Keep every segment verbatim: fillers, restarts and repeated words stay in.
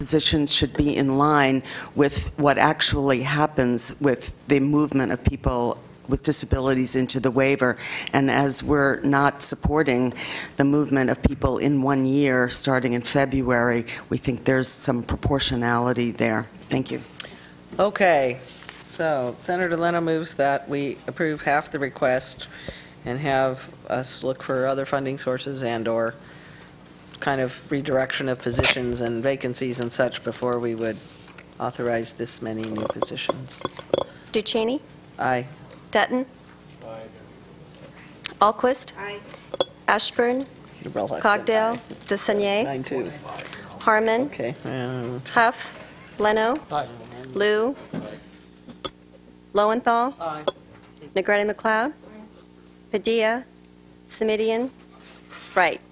positions should be in line with what actually happens with the movement of people with disabilities into the waiver. And as we're not supporting the movement of people in one year, starting in February, we think there's some proportionality there. Thank you. Okay, so Senator Leno moves that we approve half the request and have us look for other funding sources and/or kind of redirection of positions and vacancies and such before we would authorize this many new positions. Duchesne? Aye. Dutton? Alquist? Ashburn? Cogdale? DeSaulnier? Nine, two. Harmon? Okay. uh, Huff? Leno? Lou? Lowenthal? Negrete McLeod? Padilla? Semidion? Wright?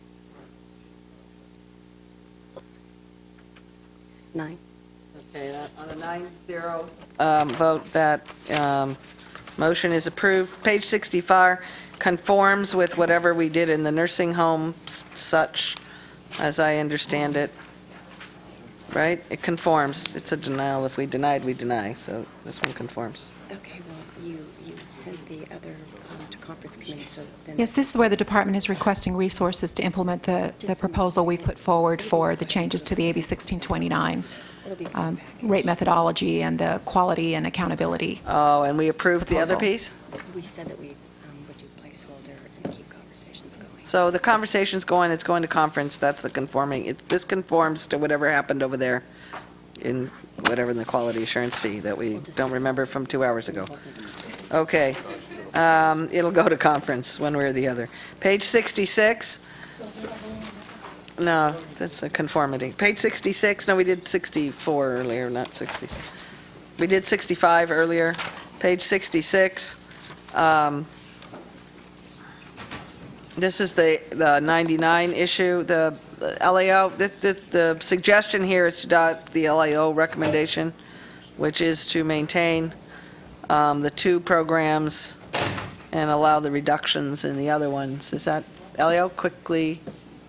Nine. Okay, that- on a nine zero um, vote, that um, motion is approved. Page sixty-five conforms with whatever we did in the nursing home, s- such as I understand it. Right? It conforms. It's a denial. If we denied, we deny. So this one conforms. Okay, well, you, you sent the other um, to conference committee, so then... Yes, this is where the department is requesting resources to implement the, the proposal we've put forward for the changes to the A B sixteen twenty-nine It'll be um, rate methodology and the quality and accountability. Oh, and we approved the other Proposal. piece? We said that we um, would do placeholder and keep conversations going. So the conversation's going, it's going to conference, that's the conforming. It- This conforms to whatever happened over there in whatever in the quality assurance fee that we don't remember from two hours ago. Okay. Um, It'll go to conference, one way or the other. Page sixty-six. No, that's a conformity. Page sixty-six, no, we did sixty-four earlier, not sixty-six. We did sixty-five earlier. Page sixty-six. um, This is the, the ninety-nine issue, the the L A O. This, this, the suggestion here is to adopt the L A O recommendation, which is to maintain um, the two programs and allow the reductions in the other ones. Is that, L A O, quickly?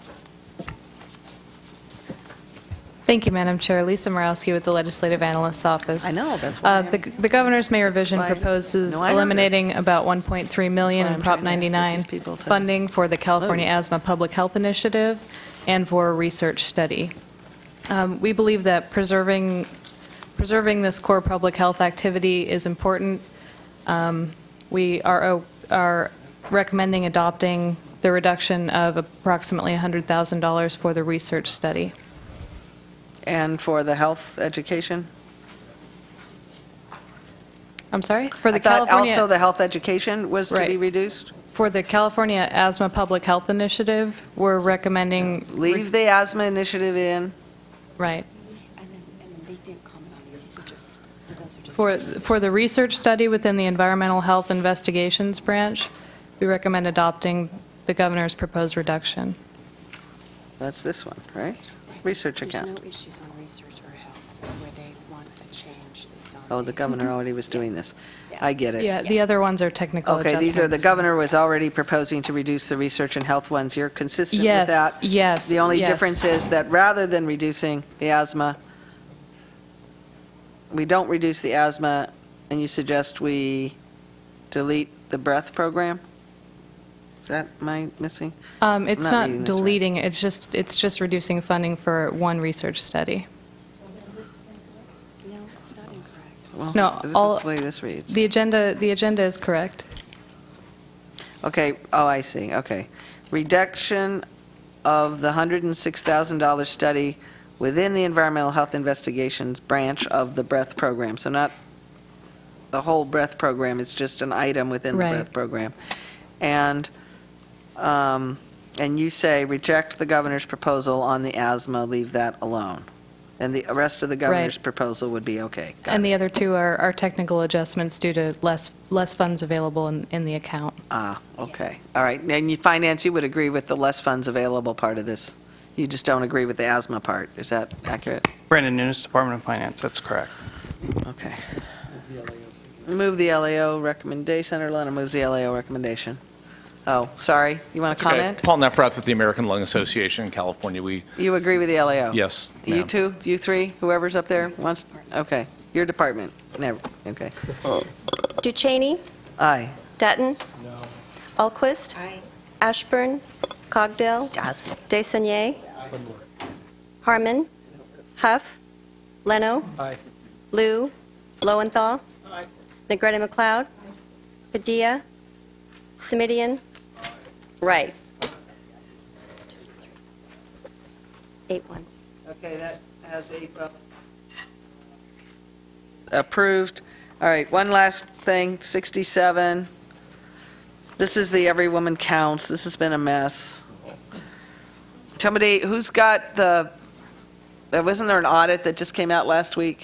Thank you, Madam Chair. Lisa Morawski with the Legislative Analyst's Office. I know, that's why. Uh, I'm- The the Governor's May revision why I- proposes No, I heard it. eliminating about one point three million That's why in I'm Prop trying to get ninety-nine these people to- funding for the California Vote. Asthma Public Health Initiative and for a research study. Um, We believe that preserving, preserving this core public health activity is important. Um, We are, are recommending adopting the reduction of approximately one hundred thousand dollars for the research study. And for the health education? I'm sorry? For the I thought California, also the health education was to be Right. reduced? for the California Asthma Public Health Initiative, we're recommending... Leave the asthma initiative in? Right. And then, and then they didn't comment on these, these are just, those are just... For, for the research study within the Environmental Health Investigations branch, we recommend adopting the governor's proposed reduction. That's this one, right? Research There's account. no issues on research or health where they want the change. is on Oh, the governor already was doing this. I get it. Yeah, the other ones are technical Okay, adjustments. these are, the governor was already proposing to reduce the research and health ones. You're consistent with Yes, that? yes, The only yes. difference is that rather than reducing the asthma, we don't reduce the asthma, and you suggest we delete the breath program? Is that, am I missing? Um, It's not not reading this right. deleting, it's just, it's just reducing funding for one research study. No, it's not incorrect. Well, No, This all- is the way this reads. The agenda, the agenda is correct. Okay, oh, I see, okay. Reduction of the one hundred six thousand dollars study within the Environmental Health Investigations branch of the breath program. So not the whole breath program, it's just an item within the Right. breath program. And, um, and you say reject the governor's proposal on the asthma, leave that alone. And the rest of the governor's Right. proposal would be okay. Got And it. the other two are, are technical adjustments due to less, less funds available in, in the account. Ah, okay, all right. And you, finance, you would agree with the less funds available part of this? You just don't agree with the asthma part, is that accurate? Brandon Nunes, Department of Finance, that's correct. Okay. Move the L A O recommendation, Senator Leno moves the L A O recommendation. Oh, sorry. You want to Okay. comment? Paul Neprath with the American Lung Association in California. We, You agree with the L A O? yes, You ma'am. two, you three, whoever's up there wants, okay. Your department, never, okay. Ducheney, Aye. Dutton. Alquist. Ashburn, Cogdill. Desaulniers. Harmon. Huff. Leno. Lou. Lowenthal. Negretti McLeod. Padilla. Semidion. Wright. Eight one. Okay, that has a vote. Approved. All right, one last thing, sixty-seven. This is the Every Woman Counts. This has been a mess. Somebody, who's got the, there wasn't there an audit that just came out last week?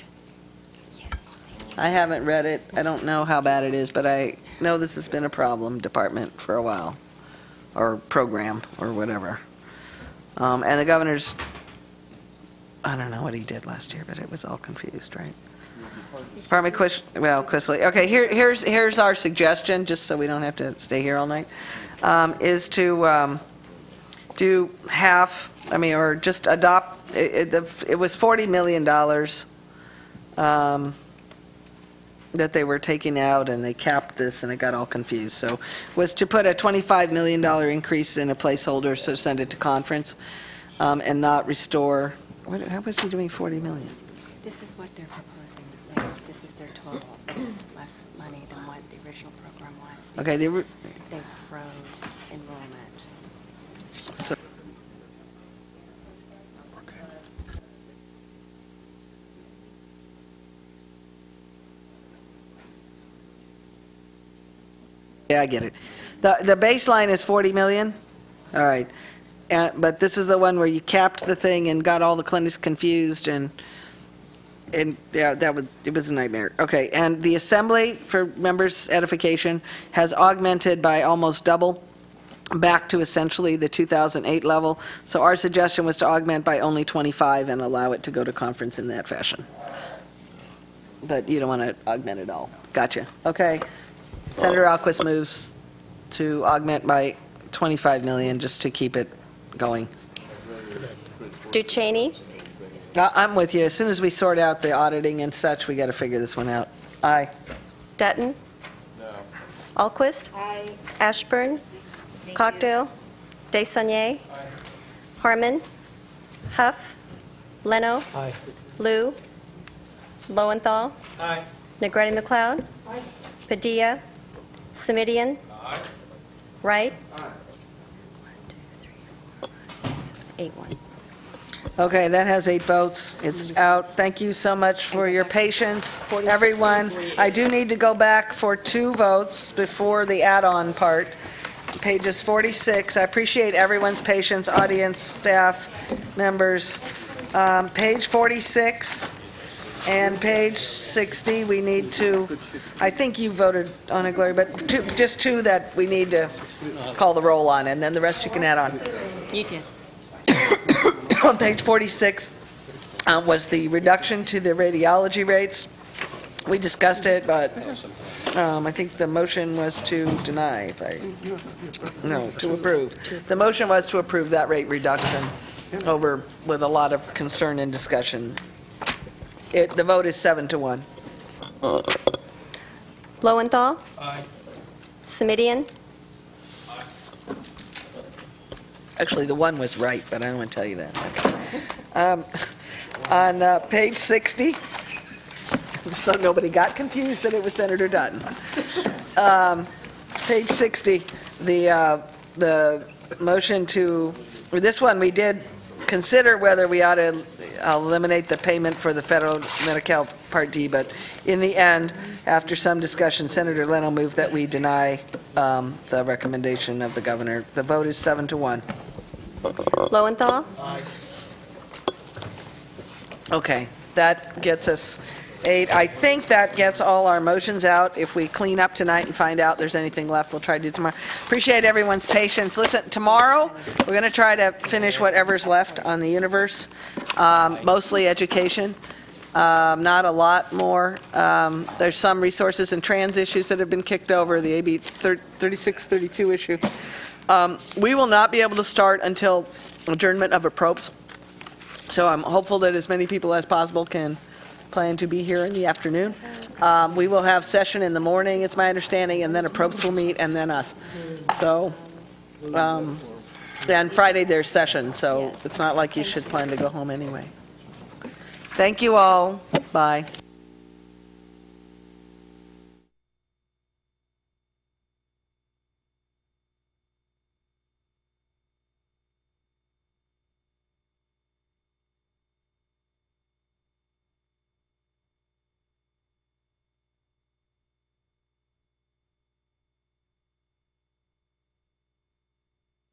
I haven't read it. I don't know how bad it is, but I know this has been a problem department for a while, or program, or whatever. Um, And the governor's, I don't know what he did last year, but it was all confused, right? Department Quish, well, Quisly, okay, here, here's, here's our suggestion, just so we don't have to stay here all night, um, is to um, do half, I mean, or just adopt, it, it the- it was forty million dollars um, that they were taking out, and they capped this, and it got all confused, so, was to put a twenty-five million dollars increase in a placeholder, so send it to conference, um, and not restore, what, how was he doing forty million? This is what they're proposing. Like, this is their total. It's less money than what the original program was. Okay, the because ori- They froze enrollment. So, yeah, I get it. The, the baseline is forty million? All right. Uh, But this is the one where you capped the thing and got all the clinics confused, and, and, yeah, that was, it was a nightmare. Okay, and the assembly, for members' edification, has augmented by almost double, back to essentially the two thousand eight level. So our suggestion was to augment by only twenty-five and allow it to go to conference in that fashion. But you don't want to augment it all. Gotcha. Okay. Senator Alquist moves to augment by twenty-five million, just to keep it going. Ducheney, I- I'm with you. As soon as we sort out the auditing and such, we got to figure this one out. Aye. Dutton. Alquist. Ashburn. Cogdill. Desaulniers. Harmon. Huff. Leno. Lou. Lowenthal. Negretti McLeod. Padilla. Semidion. Wright. Eight one. Okay, that has eight votes. It's out. Thank you so much for your patience, everyone. I do need to go back for two votes before the add-on part. Pages forty-six, I appreciate everyone's patience, audience, staff, members. Um, Page forty-six and page sixty, we need to, I think you voted on it, Gloria, but two, just two that we need to call the roll on, and then the rest you can add on. You did. On page forty-six um, was the reduction to the radiology rates. We discussed it, but um, I think the motion was to deny, if I, no, to approve. The motion was to approve that rate reduction over, with a lot of concern and discussion. It, the vote is seven to one. Lowenthal. Aye. Semidion. Actually, the one was right, but I don't want to tell you that. Okay. Um, On uh, page sixty, so nobody got confused that it was Senator Dutton. Um, Page sixty, the, uh, the motion to, or this one, we did consider whether we ought to eliminate the payment for the federal Medi-Cal Part D, but in the end, after some discussion, Senator Leno moved that we deny um, the recommendation of the governor. The vote is seven to one. Lowenthal. Okay, that gets us eight. I think that gets all our motions out. If we clean up tonight and find out there's anything left, we'll try to do tomorrow. Appreciate everyone's patience. Listen, tomorrow, we're going to try to finish whatever's left on the universe, um, mostly education. Um, Not a lot more. Um, There's some resources and trans issues that have been kicked over, the A B thirty-six thirty-two issue. Um, We will not be able to start until adjournment of approps. So I'm hopeful that as many people as possible can plan to be here in the afternoon. Um, We will have session in the morning, it's my understanding, and then approps will meet, and then us. So, um, and Friday there's session, so it's not like you should plan to go home anyway. Thank you all. Bye.